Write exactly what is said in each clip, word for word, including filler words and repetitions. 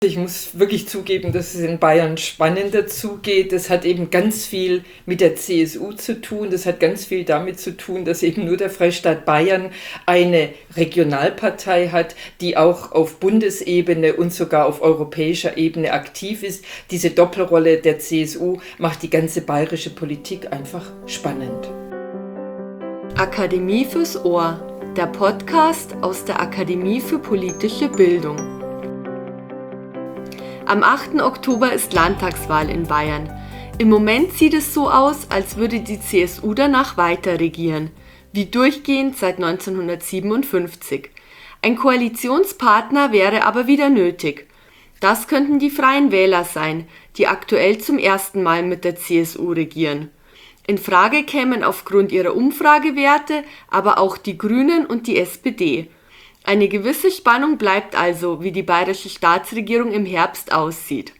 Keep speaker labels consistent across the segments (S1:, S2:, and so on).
S1: Ich muss wirklich zugeben, dass es in Bayern spannender zugeht. Das hat eben ganz viel mit der C S U zu tun. Das hat ganz viel damit zu tun, dass eben nur der Freistaat Bayern eine Regionalpartei hat, die auch auf Bundesebene und sogar auf europäischer Ebene aktiv ist. Diese Doppelrolle der C S U macht die ganze bayerische Politik einfach spannend.
S2: Akademie fürs Ohr, der Podcast aus der Akademie für politische Bildung. Am achten Oktober ist Landtagswahl in Bayern. Im Moment sieht es so aus, als würde die C S U danach weiter regieren, wie durchgehend seit neunzehnhundertsiebenundfünfzig. Ein Koalitionspartner wäre aber wieder nötig. Das könnten die Freien Wähler sein, die aktuell zum ersten Mal mit der C S U regieren. In Frage kämen aufgrund ihrer Umfragewerte aber auch die Grünen und die S P D. Eine gewisse Spannung bleibt also, wie die bayerische Staatsregierung im Herbst aussieht.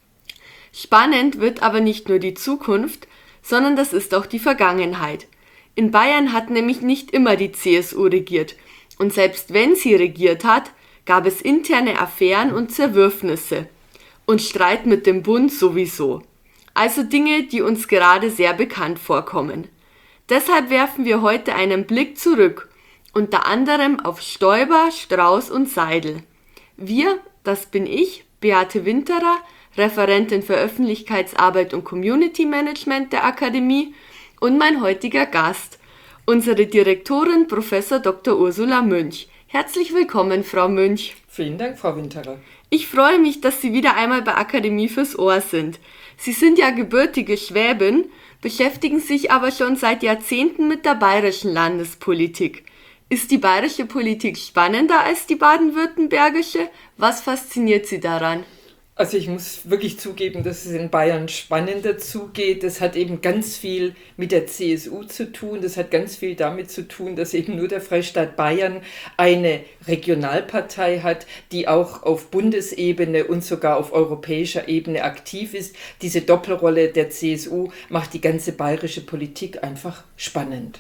S2: Spannend wird aber nicht nur die Zukunft, sondern das ist auch die Vergangenheit. In Bayern hat nämlich nicht immer die C S U regiert, und selbst wenn sie regiert hat, gab es interne Affären und Zerwürfnisse. Und Streit mit dem Bund sowieso. Also Dinge, die uns gerade sehr bekannt vorkommen. Deshalb werfen wir heute einen Blick zurück, unter anderem auf Stoiber, Strauß und Seidel. Wir, das bin ich, Beate Winterer, Referentin für Öffentlichkeitsarbeit und Community Management der Akademie, und mein heutiger Gast, unsere Direktorin Professor Doktor Ursula Münch. Herzlich willkommen, Frau Münch.
S1: Vielen Dank, Frau Winterer.
S2: Ich freue mich, dass Sie wieder einmal bei Akademie fürs Ohr sind. Sie sind ja gebürtige Schwäbin, beschäftigen sich aber schon seit Jahrzehnten mit der bayerischen Landespolitik. Ist die bayerische Politik spannender als die baden-württembergische? Was fasziniert Sie daran?
S1: Also ich muss wirklich zugeben, dass es in Bayern spannender zugeht. Das hat eben ganz viel mit der C S U zu tun. Das hat ganz viel damit zu tun, dass eben nur der Freistaat Bayern eine Regionalpartei hat, die auch auf Bundesebene und sogar auf europäischer Ebene aktiv ist. Diese Doppelrolle der C S U macht die ganze bayerische Politik einfach spannend.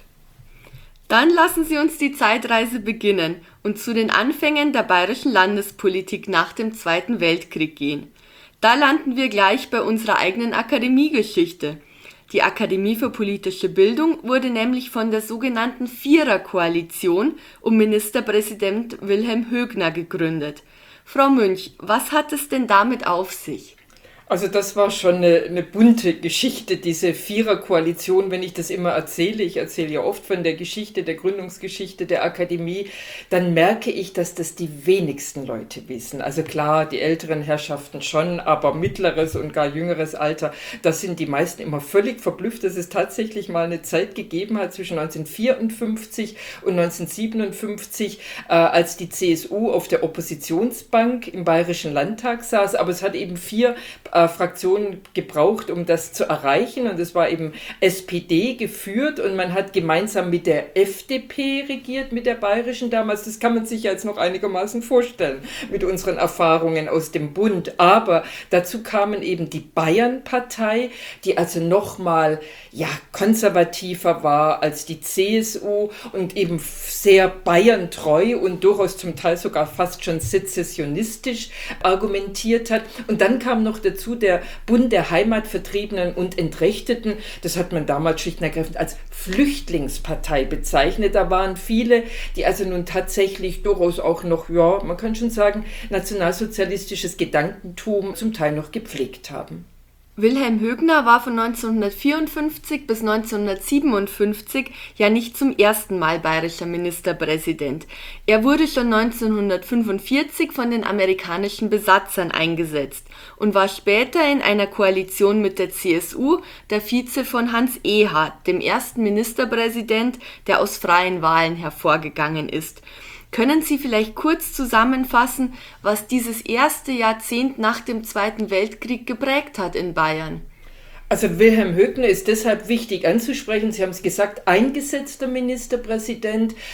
S2: Dann lassen Sie uns die Zeitreise beginnen und zu den Anfängen der bayerischen Landespolitik nach dem Zweiten Weltkrieg gehen. Da landen wir gleich bei unserer eigenen Akademiegeschichte. Die Akademie für politische Bildung wurde nämlich von der sogenannten Viererkoalition um Ministerpräsident Wilhelm Högner gegründet. Frau Münch, was hat es denn damit auf sich?
S1: Also das war schon eine, eine bunte Geschichte, diese Viererkoalition, wenn ich das immer erzähle. Ich erzähle ja oft von der Geschichte, der Gründungsgeschichte der Akademie. Dann merke ich, dass das die wenigsten Leute wissen. Also klar, die älteren Herrschaften schon, aber mittleres und gar jüngeres Alter, das sind die meisten immer völlig verblüfft, dass es tatsächlich mal eine Zeit gegeben hat zwischen neunzehnhundertvierundfünfzig und neunzehnhundertsiebenundfünfzig, äh, als die C S U auf der Oppositionsbank im Bayerischen Landtag saß. Aber es hat eben vier Äh, Fraktionen gebraucht, um das zu erreichen, und es war eben S P D geführt und man hat gemeinsam mit der F D P regiert, mit der bayerischen damals. Das kann man sich jetzt noch einigermaßen vorstellen mit unseren Erfahrungen aus dem Bund, aber dazu kamen eben die Bayern-Partei, die also nochmal ja, konservativer war als die C S U und eben sehr bayerntreu und durchaus zum Teil sogar fast schon sezessionistisch argumentiert hat. Und dann kam noch dazu der Bund der Heimatvertriebenen und Entrechteten. Das hat man damals schlicht und ergreifend als Flüchtlingspartei bezeichnet. Da waren viele, die also nun tatsächlich durchaus auch noch, ja, man kann schon sagen, nationalsozialistisches Gedankentum zum Teil noch gepflegt haben.
S2: Wilhelm Högner war von neunzehnhundertvierundfünfzig bis neunzehnhundertsiebenundfünfzig ja nicht zum ersten Mal bayerischer Ministerpräsident. Er wurde schon neunzehnhundertfünfundvierzig von den amerikanischen Besatzern eingesetzt und war später in einer Koalition mit der C S U der Vize von Hans Ehard, dem ersten Ministerpräsident, der aus freien Wahlen hervorgegangen ist. Können Sie vielleicht kurz zusammenfassen, was dieses erste Jahrzehnt nach dem Zweiten Weltkrieg geprägt hat in Bayern?
S1: Also Wilhelm Högner ist deshalb wichtig anzusprechen. Sie haben es gesagt, eingesetzter Ministerpräsident.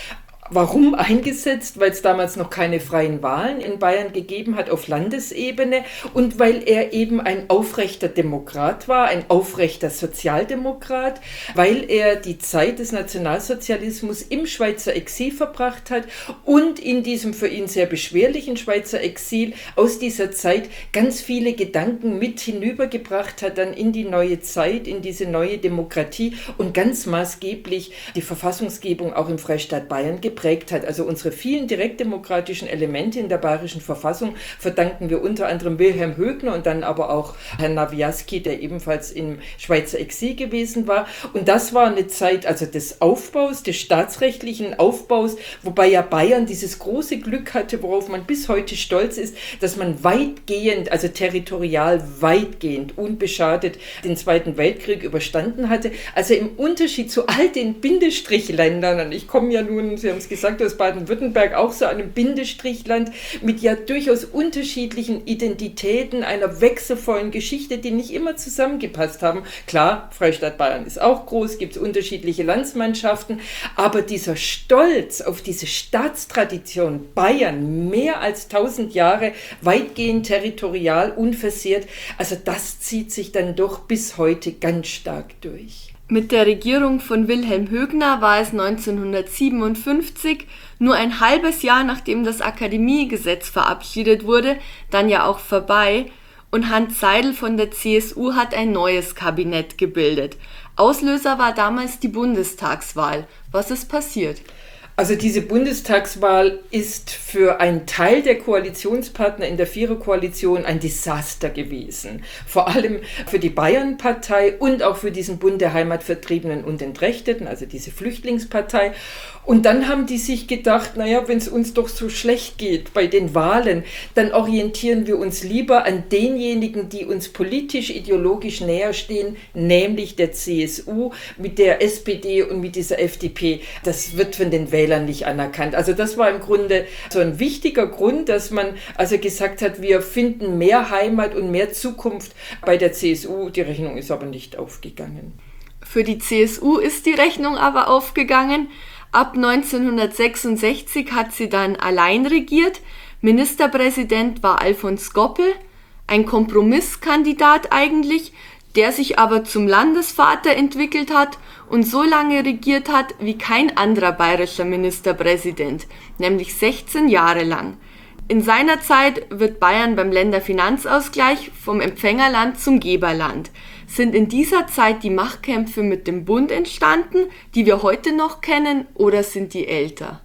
S1: Warum eingesetzt? Weil es damals noch keine freien Wahlen in Bayern gegeben hat auf Landesebene und weil er eben ein aufrechter Demokrat war, ein aufrechter Sozialdemokrat, weil er die Zeit des Nationalsozialismus im Schweizer Exil verbracht hat und in diesem für ihn sehr beschwerlichen Schweizer Exil aus dieser Zeit ganz viele Gedanken mit hinübergebracht hat dann in die neue Zeit, in diese neue Demokratie und ganz maßgeblich die Verfassungsgebung auch im Freistaat Bayern geprägt hat. Also unsere vielen direktdemokratischen Elemente in der bayerischen Verfassung verdanken wir unter anderem Wilhelm Hoegner und dann aber auch Herrn Nawiaski, der ebenfalls im Schweizer Exil gewesen war. Und das war eine Zeit also des Aufbaus, des staatsrechtlichen Aufbaus, wobei ja Bayern dieses große Glück hatte, worauf man bis heute stolz ist, dass man weitgehend, also territorial weitgehend, unbeschadet den Zweiten Weltkrieg überstanden hatte. Also im Unterschied zu all den Bindestrichländern, und ich komme ja nun, Sie haben es gesagt, aus Baden-Württemberg, auch so einem Bindestrichland mit ja durchaus unterschiedlichen Identitäten, einer wechselvollen Geschichte, die nicht immer zusammengepasst haben. Klar, Freistaat Bayern ist auch groß, gibt es unterschiedliche Landsmannschaften, aber dieser Stolz auf diese Staatstradition Bayern, mehr als tausend Jahre, weitgehend territorial, unversehrt, also das zieht sich dann doch bis heute ganz stark durch.
S2: Mit der Regierung von Wilhelm Hoegner war es neunzehnhundertsiebenundfünfzig, nur ein halbes Jahr nachdem das Akademiegesetz verabschiedet wurde, dann ja auch vorbei, und Hans Seidel von der C S U hat ein neues Kabinett gebildet. Auslöser war damals die Bundestagswahl. Was ist passiert?
S1: Also diese Bundestagswahl ist für einen Teil der Koalitionspartner in der Viererkoalition ein Desaster gewesen. Vor allem für die Bayernpartei und auch für diesen Bund der Heimatvertriebenen und Entrechteten, also diese Flüchtlingspartei. Und dann haben die sich gedacht, naja, wenn es uns doch so schlecht geht bei den Wahlen, dann orientieren wir uns lieber an denjenigen, die uns politisch, ideologisch näher stehen, nämlich der C S U mit der S P D und mit dieser F D P. Das wird von den Wählern nicht anerkannt. Also das war im Grunde so ein wichtiger Grund, dass man also gesagt hat, wir finden mehr Heimat und mehr Zukunft bei der C S U. Die Rechnung ist aber nicht aufgegangen.
S2: Für die C S U ist die Rechnung aber aufgegangen. Ab neunzehnhundertsechsundsechzig hat sie dann allein regiert. Ministerpräsident war Alfons Goppel, ein Kompromisskandidat eigentlich, der sich aber zum Landesvater entwickelt hat und so lange regiert hat wie kein anderer bayerischer Ministerpräsident, nämlich sechzehn Jahre lang. In seiner Zeit wird Bayern beim Länderfinanzausgleich vom Empfängerland zum Geberland. Sind in dieser Zeit die Machtkämpfe mit dem Bund entstanden, die wir heute noch kennen, oder sind die älter?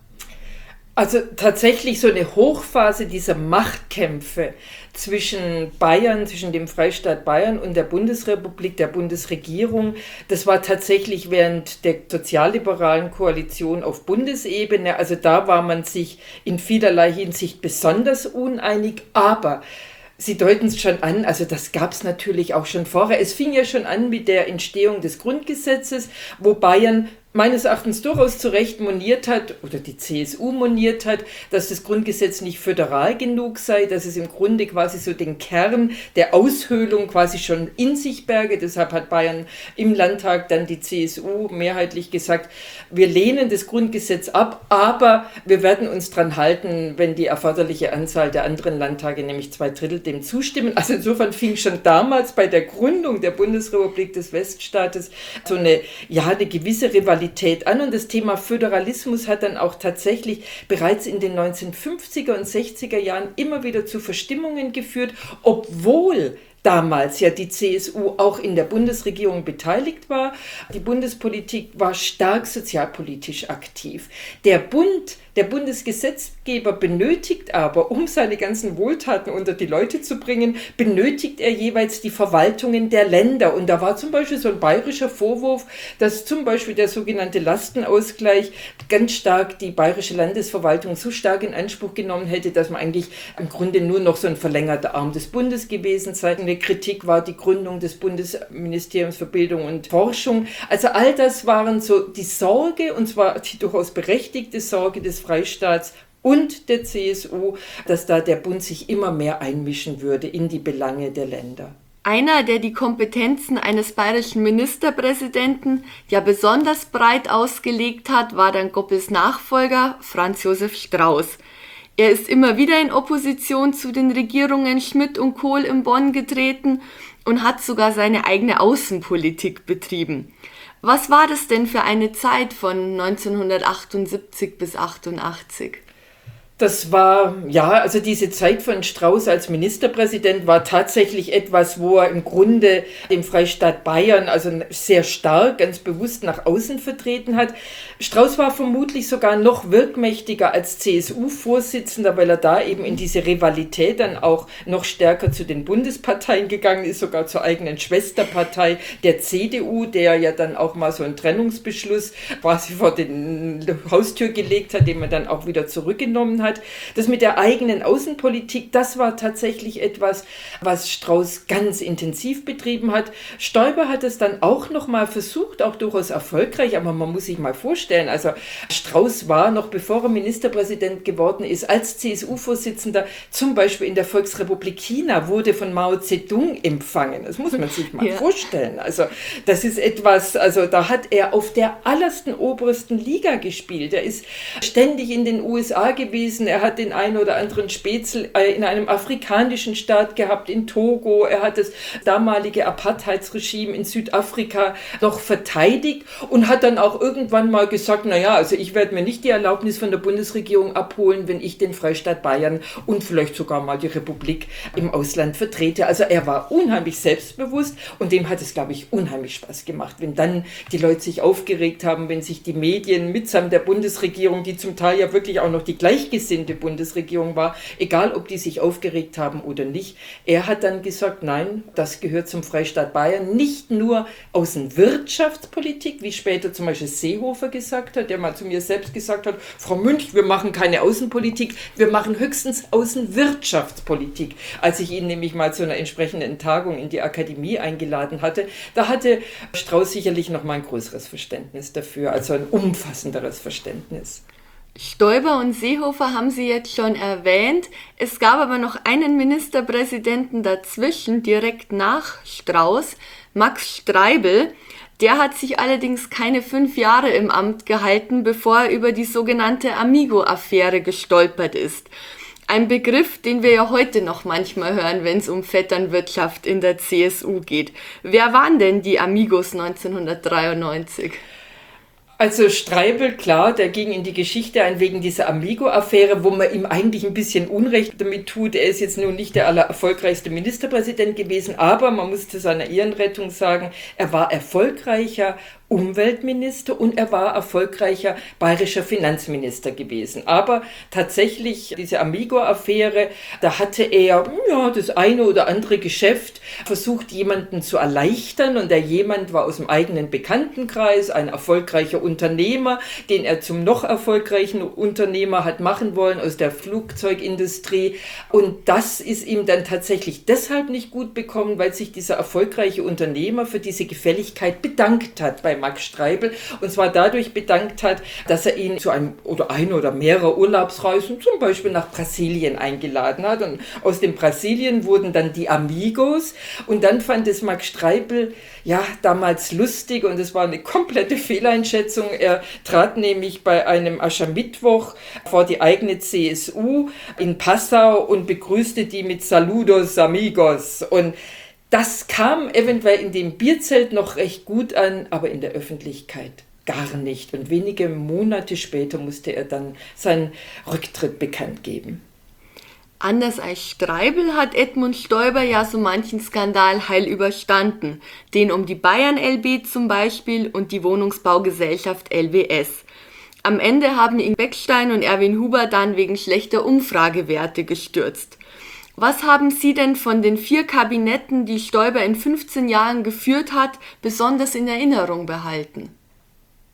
S1: Also tatsächlich so eine Hochphase dieser Machtkämpfe zwischen Bayern, zwischen dem Freistaat Bayern und der Bundesrepublik, der Bundesregierung, das war tatsächlich während der sozialliberalen Koalition auf Bundesebene. Also da war man sich in vielerlei Hinsicht besonders uneinig, aber Sie deuten es schon an, also das gab es natürlich auch schon vorher. Es fing ja schon an mit der Entstehung des Grundgesetzes, wo Bayern meines Erachtens durchaus zu Recht moniert hat, oder die C S U moniert hat, dass das Grundgesetz nicht föderal genug sei, dass es im Grunde quasi so den Kern der Aushöhlung quasi schon in sich berge. Deshalb hat Bayern im Landtag dann die C S U mehrheitlich gesagt, wir lehnen das Grundgesetz ab, aber wir werden uns dran halten, wenn die erforderliche Anzahl der anderen Landtage, nämlich zwei Drittel, dem zustimmen. Also insofern fing schon damals bei der Gründung der Bundesrepublik des Weststaates so eine, ja, eine gewisse Rivalität an, und das Thema Föderalismus hat dann auch tatsächlich bereits in den neunzehnhundertfünfziger und sechziger Jahren immer wieder zu Verstimmungen geführt, obwohl damals ja die C S U auch in der Bundesregierung beteiligt war. Die Bundespolitik war stark sozialpolitisch aktiv. Der Bund, der Bundesgesetzgeber benötigt aber, um seine ganzen Wohltaten unter die Leute zu bringen, benötigt er jeweils die Verwaltungen der Länder. Und da war zum Beispiel so ein bayerischer Vorwurf, dass zum Beispiel der sogenannte Lastenausgleich ganz stark die bayerische Landesverwaltung so stark in Anspruch genommen hätte, dass man eigentlich im Grunde nur noch so ein verlängerter Arm des Bundes gewesen sei. Eine Kritik war die Gründung des Bundesministeriums für Bildung und Forschung. Also all das waren so die Sorge, und zwar die durchaus berechtigte Sorge des Freistaats und der C S U, dass da der Bund sich immer mehr einmischen würde in die Belange der Länder.
S2: Einer, der die Kompetenzen eines bayerischen Ministerpräsidenten ja besonders breit ausgelegt hat, war dann Goppes Nachfolger Franz Josef Strauß. Er ist immer wieder in Opposition zu den Regierungen Schmidt und Kohl in Bonn getreten und hat sogar seine eigene Außenpolitik betrieben. Was war das denn für eine Zeit von neunzehnhundertachtundsiebzig bis achtundachtzig?
S1: Das war, ja, also diese Zeit von Strauß als Ministerpräsident war tatsächlich etwas, wo er im Grunde den Freistaat Bayern also sehr stark, ganz bewusst nach außen vertreten hat. Strauß war vermutlich sogar noch wirkmächtiger als C S U-Vorsitzender, weil er da eben in diese Rivalität dann auch noch stärker zu den Bundesparteien gegangen ist, sogar zur eigenen Schwesterpartei der C D U, der ja dann auch mal so einen Trennungsbeschluss quasi vor die Haustür gelegt hat, den man dann auch wieder zurückgenommen hat. Hat. Das mit der eigenen Außenpolitik, das war tatsächlich etwas, was Strauß ganz intensiv betrieben hat. Stoiber hat es dann auch noch mal versucht, auch durchaus erfolgreich, aber man muss sich mal vorstellen, also Strauß war noch bevor er Ministerpräsident geworden ist, als C S U-Vorsitzender zum Beispiel in der Volksrepublik China, wurde von Mao Zedong empfangen. Das muss man sich mal ja. vorstellen. Also das ist etwas, also da hat er auf der allersten, obersten Liga gespielt. Er ist ständig in den U S A gewesen. Er hat den einen oder anderen Spätzl in einem afrikanischen Staat gehabt, in Togo. Er hat das damalige Apartheidsregime in Südafrika noch verteidigt und hat dann auch irgendwann mal gesagt, naja, also ich werde mir nicht die Erlaubnis von der Bundesregierung abholen, wenn ich den Freistaat Bayern und vielleicht sogar mal die Republik im Ausland vertrete. Also er war unheimlich selbstbewusst und dem hat es, glaube ich, unheimlich Spaß gemacht, wenn dann die Leute sich aufgeregt haben, wenn sich die Medien mitsamt der Bundesregierung, die zum Teil ja wirklich auch noch die Gleichgesinnte Bundesregierung war, egal ob die sich aufgeregt haben oder nicht. Er hat dann gesagt, nein, das gehört zum Freistaat Bayern, nicht nur Außenwirtschaftspolitik, wie später zum Beispiel Seehofer gesagt hat, der mal zu mir selbst gesagt hat, Frau Münch, wir machen keine Außenpolitik, wir machen höchstens Außenwirtschaftspolitik. Als ich ihn nämlich mal zu einer entsprechenden Tagung in die Akademie eingeladen hatte, da hatte Strauß sicherlich noch mal ein größeres Verständnis dafür, also ein umfassenderes Verständnis.
S2: Stoiber und Seehofer haben Sie jetzt schon erwähnt. Es gab aber noch einen Ministerpräsidenten dazwischen, direkt nach Strauß, Max Streibl. Der hat sich allerdings keine fünf Jahre im Amt gehalten, bevor er über die sogenannte Amigo-Affäre gestolpert ist. Ein Begriff, den wir ja heute noch manchmal hören, wenn es um Vetternwirtschaft in der C S U geht. Wer waren denn die Amigos neunzehnhundertdreiundneunzig?
S1: Also Streibl, klar, der ging in die Geschichte ein wegen dieser Amigo-Affäre, wo man ihm eigentlich ein bisschen Unrecht damit tut. Er ist jetzt nun nicht der allererfolgreichste Ministerpräsident gewesen, aber man muss zu seiner Ehrenrettung sagen, er war erfolgreicher Umweltminister und er war erfolgreicher bayerischer Finanzminister gewesen. Aber tatsächlich diese Amigo-Affäre, da hatte er ja, das eine oder andere Geschäft versucht, jemanden zu erleichtern und der jemand war aus dem eigenen Bekanntenkreis, ein erfolgreicher Unternehmer, den er zum noch erfolgreichen Unternehmer hat machen wollen aus der Flugzeugindustrie. Und das ist ihm dann tatsächlich deshalb nicht gut bekommen, weil sich dieser erfolgreiche Unternehmer für diese Gefälligkeit bedankt hat bei Max Streibl, und zwar dadurch bedankt hat, dass er ihn zu einem oder ein oder mehrere Urlaubsreisen zum Beispiel nach Brasilien eingeladen hat, und aus dem Brasilien wurden dann die Amigos, und dann fand es Max Streibl ja damals lustig, und es war eine komplette Fehleinschätzung. Er trat nämlich bei einem Aschermittwoch vor die eigene C S U in Passau und begrüßte die mit Saludos amigos, und das kam eventuell in dem Bierzelt noch recht gut an, aber in der Öffentlichkeit gar nicht. Und wenige Monate später musste er dann seinen Rücktritt bekannt geben.
S2: Anders als Streibl hat Edmund Stoiber ja so manchen Skandal heil überstanden. Den um die Bayern L B zum Beispiel und die Wohnungsbaugesellschaft L W S. Am Ende haben ihn Beckstein und Erwin Huber dann wegen schlechter Umfragewerte gestürzt. Was haben Sie denn von den vier Kabinetten, die Stoiber in fünfzehn Jahren geführt hat, besonders in Erinnerung behalten?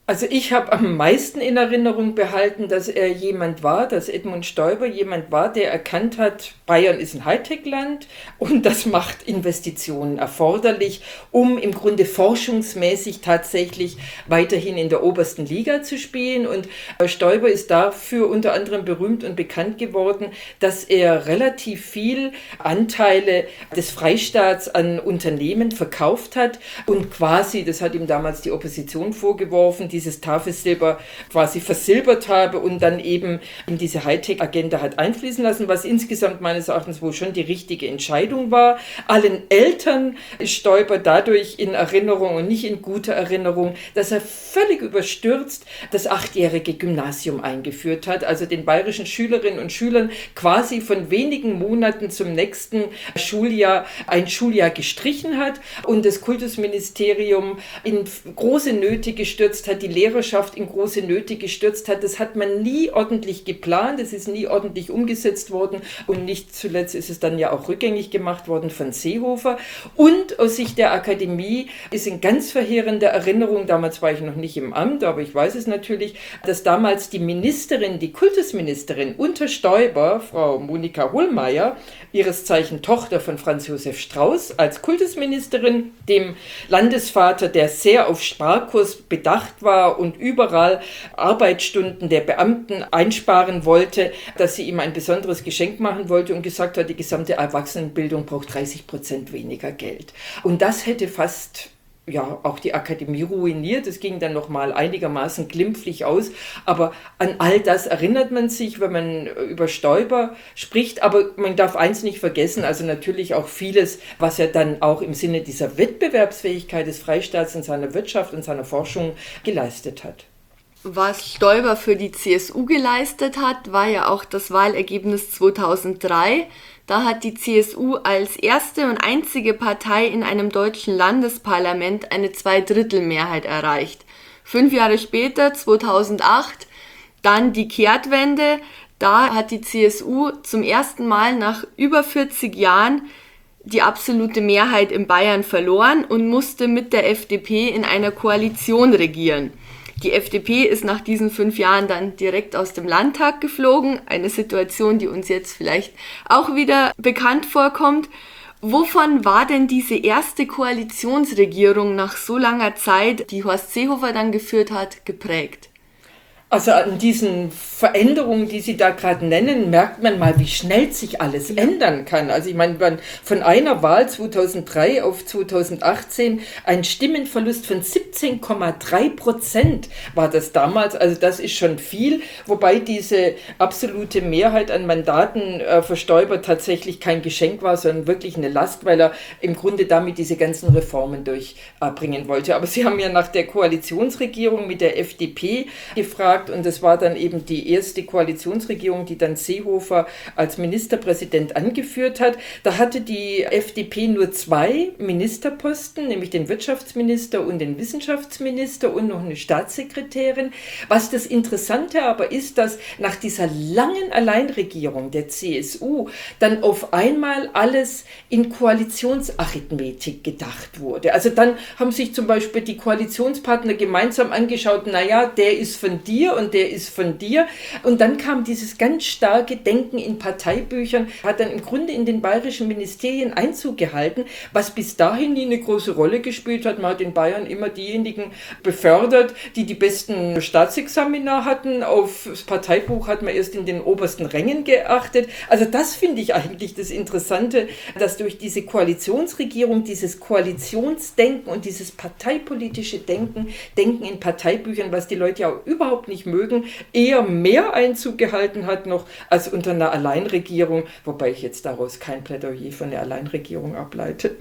S1: Also ich habe am meisten in Erinnerung behalten, dass er jemand war, dass Edmund Stoiber jemand war, der erkannt hat, Bayern ist ein Hightech-Land und das macht Investitionen erforderlich, um im Grunde forschungsmäßig tatsächlich weiterhin in der obersten Liga zu spielen. Und Stoiber ist dafür unter anderem berühmt und bekannt geworden, dass er relativ viel Anteile des Freistaats an Unternehmen verkauft hat und quasi, das hat ihm damals die Opposition vorgeworfen, dieses Tafelsilber quasi versilbert habe und dann eben in diese Hightech-Agenda hat einfließen lassen, was insgesamt meines Erachtens wohl schon die richtige Entscheidung war. Allen Eltern ist Stoiber dadurch in Erinnerung und nicht in guter Erinnerung, dass er völlig überstürzt das achtjährige Gymnasium eingeführt hat, also den bayerischen Schülerinnen und Schülern quasi von wenigen Monaten zum nächsten Schuljahr ein Schuljahr gestrichen hat und das Kultusministerium in große Nöte gestürzt hat, die Lehrerschaft in große Nöte gestürzt hat. Das hat man nie ordentlich geplant, es ist nie ordentlich umgesetzt worden und nicht zuletzt ist es dann ja auch rückgängig gemacht worden von Seehofer. Und aus Sicht der Akademie ist in ganz verheerender Erinnerung, damals war ich noch nicht im Amt, aber ich weiß es natürlich, dass damals die Ministerin, die Kultusministerin unter Stoiber, Frau Monika Hohlmeier, ihres Zeichen Tochter von Franz Josef Strauß, als Kultusministerin dem Landesvater, der sehr auf Sparkurs bedacht war und überall Arbeitsstunden der Beamten einsparen wollte, dass sie ihm ein besonderes Geschenk machen wollte und gesagt hat, die gesamte Erwachsenenbildung braucht dreißig Prozent weniger Geld. Und das hätte fast ja auch die Akademie ruiniert. Es ging dann nochmal einigermaßen glimpflich aus. Aber an all das erinnert man sich, wenn man über Stoiber spricht. Aber man darf eins nicht vergessen, also natürlich auch vieles, was er dann auch im Sinne dieser Wettbewerbsfähigkeit des Freistaats in seiner Wirtschaft und seiner Forschung geleistet hat.
S2: Was Stoiber für die C S U geleistet hat, war ja auch das Wahlergebnis zweitausenddrei. Da hat die C S U als erste und einzige Partei in einem deutschen Landesparlament eine Zweidrittelmehrheit erreicht. Fünf Jahre später, zweitausendacht, dann die Kehrtwende. Da hat die C S U zum ersten Mal nach über vierzig Jahren die absolute Mehrheit in Bayern verloren und musste mit der F D P in einer Koalition regieren. Die F D P ist nach diesen fünf Jahren dann direkt aus dem Landtag geflogen, eine Situation, die uns jetzt vielleicht auch wieder bekannt vorkommt. Wovon war denn diese erste Koalitionsregierung nach so langer Zeit, die Horst Seehofer dann geführt hat, geprägt?
S1: Also an diesen Veränderungen, die Sie da gerade nennen, merkt man mal, wie schnell sich alles ja. ändern kann. Also ich meine, von einer Wahl zweitausenddrei auf zweitausendachtzehn ein Stimmenverlust von siebzehn Komma drei Prozent war das damals. Also das ist schon viel, wobei diese absolute Mehrheit an Mandaten äh, für Stoiber tatsächlich kein Geschenk war, sondern wirklich eine Last, weil er im Grunde damit diese ganzen Reformen durchbringen äh, wollte. Aber Sie haben ja nach der Koalitionsregierung mit der F D P gefragt, und das war dann eben die erste Koalitionsregierung, die dann Seehofer als Ministerpräsident angeführt hat. Da hatte die F D P nur zwei Ministerposten, nämlich den Wirtschaftsminister und den Wissenschaftsminister und noch eine Staatssekretärin. Was das Interessante aber ist, dass nach dieser langen Alleinregierung der C S U dann auf einmal alles in Koalitionsarithmetik gedacht wurde. Also dann haben sich zum Beispiel die Koalitionspartner gemeinsam angeschaut, naja, der ist von dir und der ist von dir. Und dann kam dieses ganz starke Denken in Parteibüchern, hat dann im Grunde in den bayerischen Ministerien Einzug gehalten, was bis dahin nie eine große Rolle gespielt hat. Man hat in Bayern immer diejenigen befördert, die die besten Staatsexamina hatten. Auf das Parteibuch hat man erst in den obersten Rängen geachtet. Also das finde ich eigentlich das Interessante, dass durch diese Koalitionsregierung, dieses Koalitionsdenken und dieses parteipolitische Denken, Denken in Parteibüchern, was die Leute ja überhaupt nicht mögen, eher mehr Einzug gehalten hat noch als unter einer Alleinregierung, wobei ich jetzt daraus kein Plädoyer für eine Alleinregierung ableite.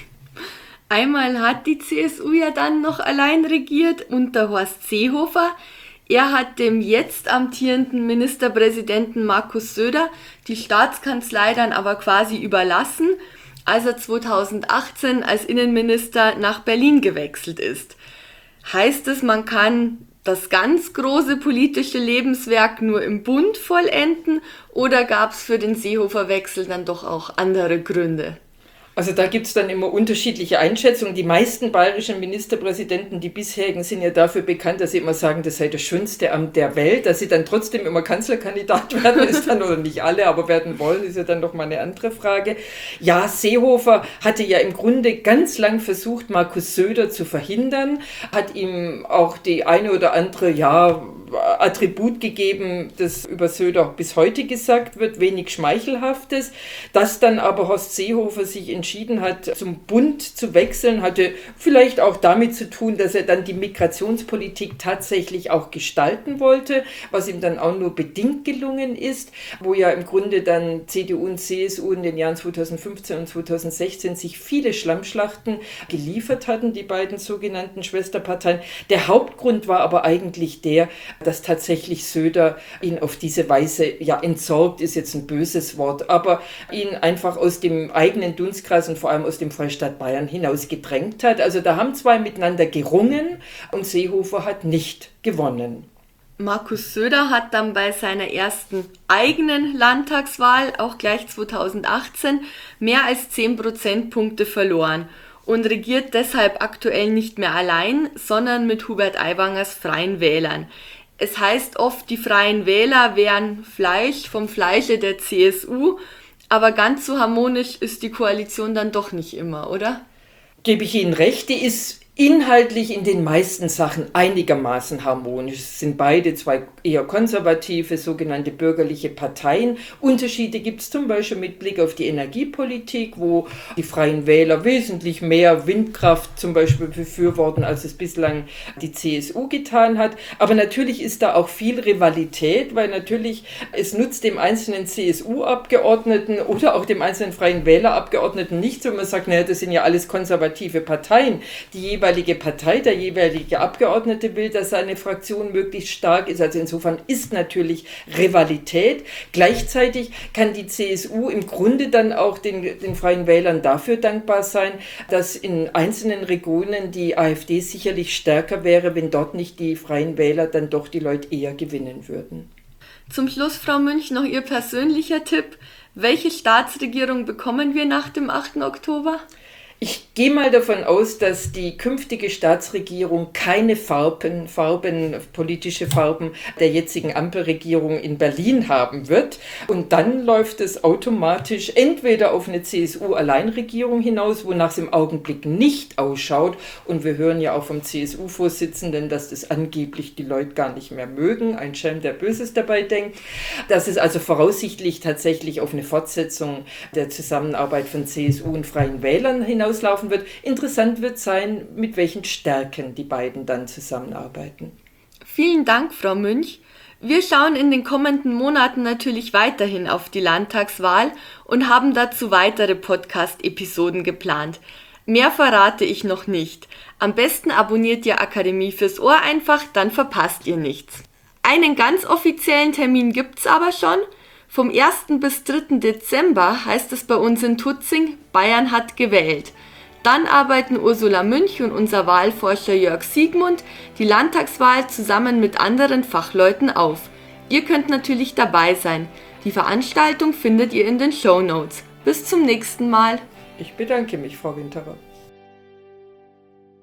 S2: Einmal hat die C S U ja dann noch allein regiert unter Horst Seehofer. Er hat dem jetzt amtierenden Ministerpräsidenten Markus Söder die Staatskanzlei dann aber quasi überlassen, als er zweitausendachtzehn als Innenminister nach Berlin gewechselt ist. Heißt es, man kann das ganz große politische Lebenswerk nur im Bund vollenden oder gab es für den Seehofer-Wechsel dann doch auch andere Gründe?
S1: Also da gibt es dann immer unterschiedliche Einschätzungen. Die meisten bayerischen Ministerpräsidenten, die bisherigen, sind ja dafür bekannt, dass sie immer sagen, das sei das schönste Amt der Welt. Dass sie dann trotzdem immer Kanzlerkandidat werden, ist dann, oder nicht alle, aber werden wollen, ist ja dann noch mal eine andere Frage. Ja, Seehofer hatte ja im Grunde ganz lang versucht, Markus Söder zu verhindern, hat ihm auch die eine oder andere, ja, Attribut gegeben, das über Söder bis heute gesagt wird, wenig Schmeichelhaftes. Dass dann aber Horst Seehofer sich entschieden hat, zum Bund zu wechseln, hatte vielleicht auch damit zu tun, dass er dann die Migrationspolitik tatsächlich auch gestalten wollte, was ihm dann auch nur bedingt gelungen ist, wo ja im Grunde dann C D U und C S U in den Jahren zweitausendfünfzehn und zweitausendsechzehn sich viele Schlammschlachten geliefert hatten, die beiden sogenannten Schwesterparteien. Der Hauptgrund war aber eigentlich der, dass tatsächlich Söder ihn auf diese Weise, ja, entsorgt ist jetzt ein böses Wort, aber ihn einfach aus dem eigenen Dunstkreis und vor allem aus dem Freistaat Bayern hinaus gedrängt hat. Also da haben zwei miteinander gerungen und Seehofer hat nicht gewonnen.
S2: Markus Söder hat dann bei seiner ersten eigenen Landtagswahl, auch gleich zweitausendachtzehn, mehr als zehn Prozentpunkte verloren und regiert deshalb aktuell nicht mehr allein, sondern mit Hubert Aiwangers Freien Wählern. Es heißt oft, die Freien Wähler wären Fleisch vom Fleische der C S U, aber ganz so harmonisch ist die Koalition dann doch nicht immer, oder?
S1: Gebe ich Ihnen recht, die ist inhaltlich in den meisten Sachen einigermaßen harmonisch. Es sind beide zwei eher konservative, sogenannte bürgerliche Parteien. Unterschiede gibt es zum Beispiel mit Blick auf die Energiepolitik, wo die Freien Wähler wesentlich mehr Windkraft zum Beispiel befürworten, als es bislang die C S U getan hat. Aber natürlich ist da auch viel Rivalität, weil natürlich es nutzt dem einzelnen C S U-Abgeordneten oder auch dem einzelnen Freien Wähler-Abgeordneten nichts, wenn man sagt, naja, das sind ja alles konservative Parteien, die jeweilige Partei, der jeweilige Abgeordnete will, dass seine Fraktion möglichst stark ist. Also insofern ist natürlich Rivalität. Gleichzeitig kann die C S U im Grunde dann auch den, den Freien Wählern dafür dankbar sein, dass in einzelnen Regionen die AfD sicherlich stärker wäre, wenn dort nicht die Freien Wähler dann doch die Leute eher gewinnen würden.
S2: Zum Schluss, Frau Münch, noch Ihr persönlicher Tipp. Welche Staatsregierung bekommen wir nach dem achten Oktober?
S1: Ich gehe mal davon aus, dass die künftige Staatsregierung keine Farben, Farben, politische Farben der jetzigen Ampelregierung in Berlin haben wird. Und dann läuft es automatisch entweder auf eine C S U-Alleinregierung hinaus, wonach es im Augenblick nicht ausschaut. Und wir hören ja auch vom C S U-Vorsitzenden, dass das angeblich die Leute gar nicht mehr mögen. Ein Schelm, der Böses dabei denkt. Dass es also voraussichtlich tatsächlich auf eine Fortsetzung der Zusammenarbeit von C S U und Freien Wählern hinaus laufen wird. Interessant wird sein, mit welchen Stärken die beiden dann zusammenarbeiten.
S2: Vielen Dank, Frau Münch. Wir schauen in den kommenden Monaten natürlich weiterhin auf die Landtagswahl und haben dazu weitere Podcast-Episoden geplant. Mehr verrate ich noch nicht. Am besten abonniert ihr Akademie fürs Ohr einfach, dann verpasst ihr nichts. Einen ganz offiziellen Termin gibt's aber schon. Vom ersten bis dritten Dezember heißt es bei uns in Tutzing, Bayern hat gewählt. Dann arbeiten Ursula Münch und unser Wahlforscher Jörg Siegmund die Landtagswahl zusammen mit anderen Fachleuten auf. Ihr könnt natürlich dabei sein. Die Veranstaltung findet ihr in den Shownotes. Bis zum nächsten Mal.
S1: Ich bedanke mich, Frau Winterer.